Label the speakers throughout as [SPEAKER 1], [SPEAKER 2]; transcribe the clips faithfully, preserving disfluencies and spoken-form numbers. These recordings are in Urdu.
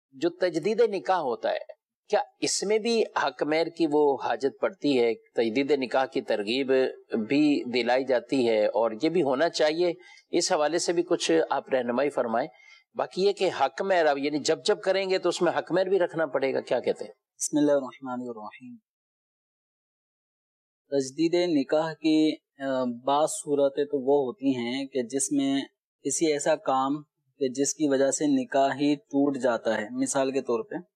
[SPEAKER 1] جو تجدید نکاح ہوتا ہے کیا اس میں بھی حق مہر کی وہ حاجت پڑتی ہے؟ تجدید نکاح کی ترغیب بھی دلائی جاتی ہے اور یہ بھی ہونا چاہیے، اس حوالے سے بھی کچھ آپ رہنمائی فرمائیں۔ باقی یہ کہ حق مہر اب یعنی جب جب کریں گے تو اس میں حق مہر بھی رکھنا پڑے گا، کیا کہتے ہیں؟
[SPEAKER 2] بسم اللہ الرحمن الرحیم۔ تجدید نکاح کی بعض صورتیں تو وہ ہوتی ہیں کہ جس میں کسی ایسا کام کہ جس کی وجہ سے نکاح ہی ٹوٹ جاتا ہے، مثال کے طور پہ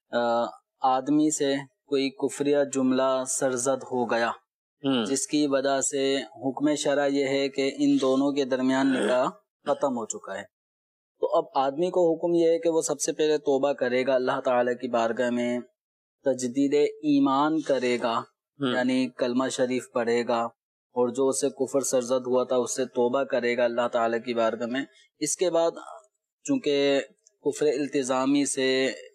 [SPEAKER 2] آدمی سے کوئی کفریہ جملہ سرزد ہو گیا جس کی وجہ سے حکم شرع یہ ہے کہ ان دونوں کے درمیان نکاح ختم ہو چکا ہے، تو اب آدمی کو حکم یہ ہے کہ وہ سب سے پہلے توبہ کرے گا، اللہ تعالیٰ کی بارگاہ میں تجدید ایمان کرے گا، یعنی کلمہ شریف پڑھے گا، اور جو اسے کفر سرزد ہوا تھا اس سے توبہ کرے گا اللہ تعالیٰ کی بارگاہ میں۔ اس کے بعد چونکہ کفر التزامی سے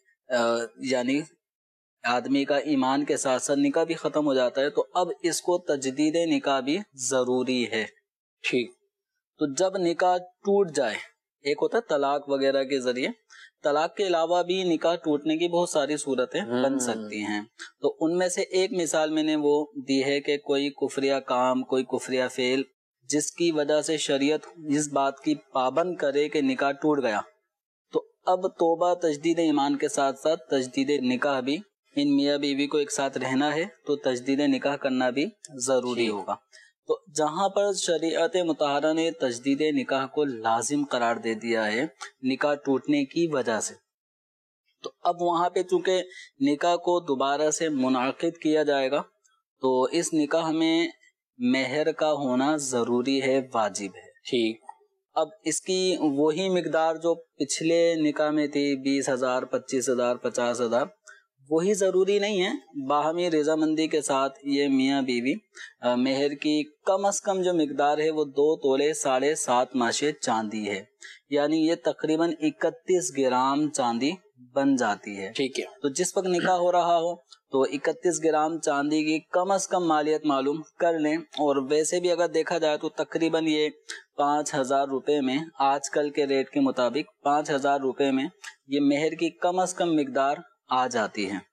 [SPEAKER 2] یعنی آدمی کا ایمان کے ساتھ ساتھ نکاح بھی ختم ہو جاتا ہے، تو اب اس کو تجدید نکاح بھی ضروری ہے۔ ٹھیک، تو جب نکاح ٹوٹ جائے، ایک ہوتا ہے طلاق وغیرہ کے ذریعے، طلاق کے علاوہ بھی نکاح ٹوٹنے کی بہت ساری صورتیں بن سکتی ہیں، تو ان میں سے ایک مثال میں نے وہ دی ہے کہ کوئی کفریہ کام، کوئی کفریہ فعل جس کی وجہ سے شریعت اس بات کی پابند کرے کہ نکاح ٹوٹ گیا، تو اب توبہ تجدید ایمان کے ساتھ ساتھ تجدید نکاح بھی، ان میاں بیوی کو ایک ساتھ رہنا ہے تو تجدید نکاح کرنا بھی ضروری ہوگا۔ تو جہاں پر شریعت مطہرہ نے تجدید نکاح کو لازم قرار دے دیا ہے نکاح ٹوٹنے کی وجہ سے، تو اب وہاں پہ چونکہ نکاح کو دوبارہ سے منعقد کیا جائے گا تو اس نکاح میں مہر کا ہونا ضروری ہے، واجب ہے۔ ٹھیک، اب اس کی وہی مقدار جو پچھلے نکاح میں تھی، بیس ہزار، پچیس ہزار، پچاس ہزار، وہی ضروری نہیں ہے، باہمی رضامندی کے ساتھ یہ میاں بیوی مہر کی کم از کم جو مقدار ہے وہ دو تولے ساڑھے سات ماشے چاندی ہے، یعنی یہ تقریباً اکتیس گرام چاندی بن جاتی ہے۔ ٹھیک ہے، تو جس وقت نکاح ہو رہا ہو تو اکتیس گرام چاندی کی کم از کم مالیت معلوم کر لیں، اور ویسے بھی اگر دیکھا جائے تو تقریباً یہ پانچ ہزار روپے میں، آج کل کے ریٹ کے مطابق پانچ ہزار روپے میں یہ مہر کی کم از کم مقدار آ جاتی ہے۔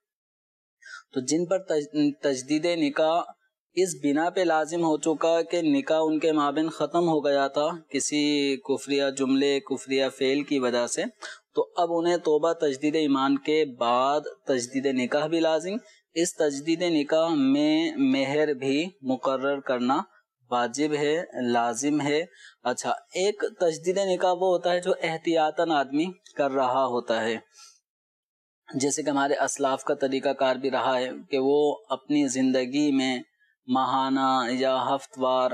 [SPEAKER 2] تو جن پر تجدید نکاح اس بنا پہ لازم ہو چکا کہ نکاح ان کے مابین ختم ہو گیا تھا کسی کفریہ جملے، کفریہ فعل کی وجہ سے، تو اب انہیں توبہ تجدید ایمان کے بعد تجدید نکاح بھی لازم، اس تجدید نکاح میں مہر بھی مقرر کرنا واجب ہے، لازم ہے۔ اچھا، ایک تجدید نکاح وہ ہوتا ہے جو احتیاطاً آدمی کر رہا ہوتا ہے، جیسے کہ ہمارے اسلاف کا طریقہ کار بھی رہا ہے کہ وہ اپنی زندگی میں ماہانہ یا ہفت وار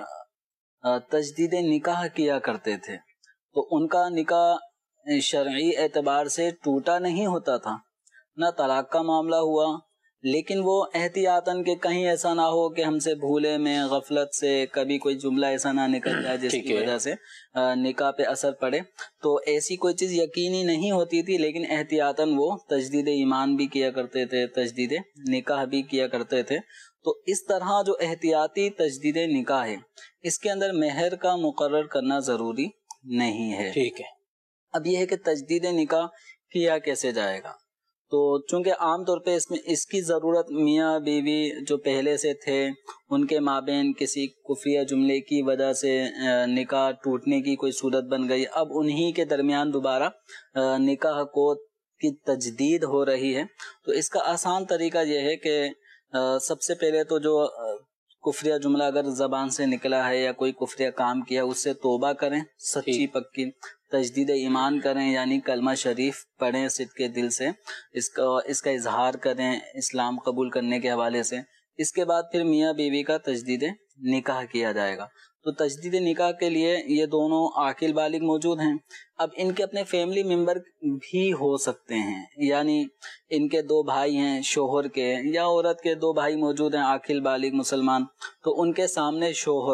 [SPEAKER 2] تجدید نکاح کیا کرتے تھے، تو ان کا نکاح شرعی اعتبار سے ٹوٹا نہیں ہوتا تھا، نہ طلاق کا معاملہ ہوا، لیکن وہ احتیاطاً کہ کہیں ایسا نہ ہو کہ ہم سے بھولے میں، غفلت سے کبھی کوئی جملہ ایسا نہ نکل جائے جس کی وجہ سے نکاح پہ اثر پڑے، تو ایسی کوئی چیز یقینی نہیں ہوتی تھی، لیکن احتیاطاً وہ تجدید ایمان بھی کیا کرتے تھے، تجدید نکاح بھی کیا کرتے تھے۔ تو اس طرح جو احتیاطی تجدید نکاح ہے اس کے اندر مہر کا مقرر کرنا ضروری نہیں ہے۔ ٹھیک ہے، اب یہ ہے کہ تجدید نکاح کیا کیسے جائے گا، تو چونکہ عام طور پہ اس میں اس کی ضرورت میاں بیوی جو پہلے سے تھے ان کے مابین کسی کفریہ جملے کی وجہ سے نکاح ٹوٹنے کی کوئی صورت بن گئی، اب انہی کے درمیان دوبارہ نکاح کو کی تجدید ہو رہی ہے، تو اس کا آسان طریقہ یہ ہے کہ سب سے پہلے تو جو کفریہ جملہ اگر زبان سے نکلا ہے یا کوئی کفریہ کام کیا اس سے توبہ کریں سچی پکی، تجدید ایمان کریں یعنی کلمہ شریف پڑھیں صدق کے دل سے، اس کا اس کا اظہار کریں اسلام قبول کرنے کے حوالے سے، اس کے بعد پھر میاں بیوی کا تجدید نکاح کیا جائے گا۔ تو تجدید نکاح کے لیے یہ دونوں عاقل بالغ موجود ہیں، اب ان کے اپنے فیملی ممبر بھی ہو سکتے ہیں، یعنی ان کے دو بھائی ہیں شوہر کے، یا عورت کے دو بھائی موجود ہیں عاقل بالغ مسلمان، تو ان کے سامنے شوہر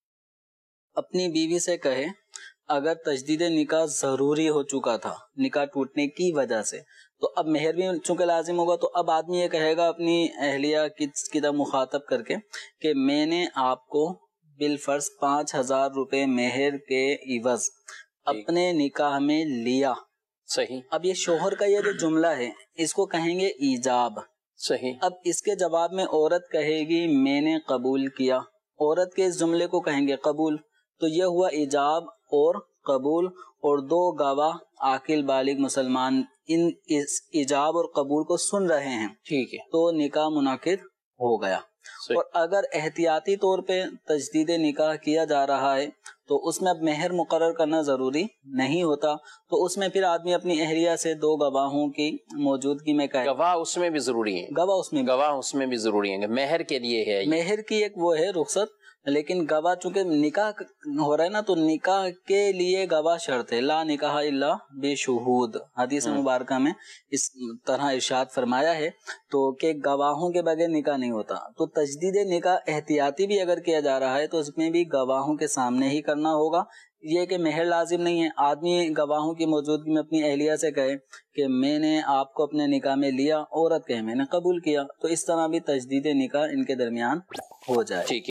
[SPEAKER 2] اپنی بیوی سے کہے اگر تجدید نکاح ضروری ہو چکا تھا نکاح ٹوٹنے کی وجہ سے، تو اب مہر بھی چونکہ لازم ہوگا، تو اب آدمی یہ کہے گا اپنی اہلیہ کی طرف مخاطب کر کے کہ میں نے آپ کو بالفرض پانچ ہزار روپے مہر کے عوض اپنے نکاح میں لیا،
[SPEAKER 1] صحیح.
[SPEAKER 2] اب یہ شوہر کا یہ جو جملہ ہے اس کو کہیں گے ایجاب.
[SPEAKER 1] صحیح.
[SPEAKER 2] اب اس کے جواب میں عورت کہے گی میں نے قبول کیا. عورت کے اس جملے کو کہیں گے قبول. تو یہ ہوا ایجاب اور قبول، اور دو گواہ عاقل بالغ مسلمان ان اس ایجاب اور قبول کو سن رہے ہیں.
[SPEAKER 1] ٹھیک ہے.
[SPEAKER 2] تو نکاح منعقد ہو گیا.
[SPEAKER 1] صحیح.
[SPEAKER 2] اور اگر احتیاطی طور پہ تجدید نکاح کیا جا رہا ہے تو اس میں اب مہر مقرر کرنا ضروری نہیں ہوتا. تو اس میں پھر آدمی اپنی اہلیہ سے دو گواہوں کی موجودگی میں کہے.
[SPEAKER 1] گواہ اس میں بھی ضروری ہیں.
[SPEAKER 2] گواہ اس میں
[SPEAKER 1] گواہ اس میں بھی ضروری ہیں. مہر کے لیے ہے.
[SPEAKER 2] مہر کی ایک وہ ہے رخصت، لیکن گواہ چونکہ نکاح ہو رہا ہے نا تو نکاح کے لیے گواہ شرط ہے. لا نکاح الا بشہود، حدیث مبارکہ میں اس طرح ارشاد فرمایا ہے. تو کہ گواہوں کے بغیر نکاح نہیں ہوتا. تو تجدید نکاح احتیاطی بھی اگر کیا جا رہا ہے تو اس میں بھی گواہوں کے سامنے ہی کرنا ہوگا. یہ کہ مہر لازم نہیں ہے. آدمی گواہوں کی موجودگی میں اپنی اہلیہ سے کہے کہ میں نے آپ کو اپنے نکاح میں لیا، عورت کہے میں نے قبول کیا، تو اس طرح بھی تجدید نکاح ان کے درمیان ہو جائے.
[SPEAKER 1] ٹھیک ہے.